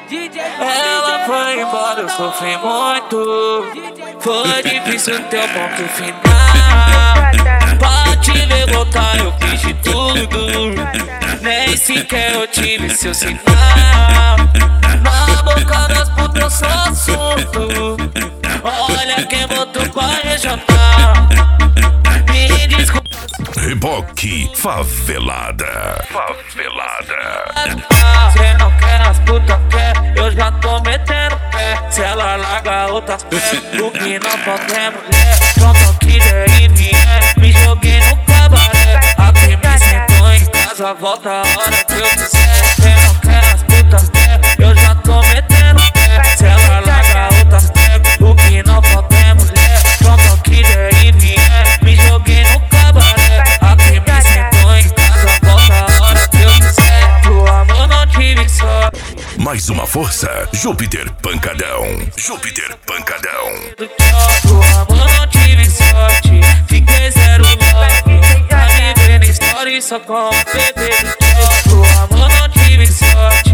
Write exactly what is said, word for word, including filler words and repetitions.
Ela foi embora, eu sofri muito. Foi difícil ter um ponto final. Pra te ver voltar eu fiz de tudo. Nem sequer eu tive seu sinal. Na boca das putas eu sou assunto. Olha quem botou pra regional. Me desculpa. Reboque Favelada. Favelada. Cê não quer, as putas quer, eu já tô metendo pé. Se ela larga outras pés, o que não pode é mulher. Pronto, quiser e vier, me joguei no cabaré. Aqui me sentou em casa, volta a hora que eu quiser. Cê não quer, as putas quer, eu já tô metendo pé. Se ela larga outras pés, o que não pode é mulher. Pronto, quiser e vier, me joguei no cabaré. Aqui me sentou em casa, volta a hora que eu quiser. Pro amor não tive sorte. Mais uma força, Júpiter Pancadão. Júpiter Pancadão. Pro amor não tive sorte, fiquei zero love. Tá me vendo story só com o bebê do tio. Pro amor não tive sorte.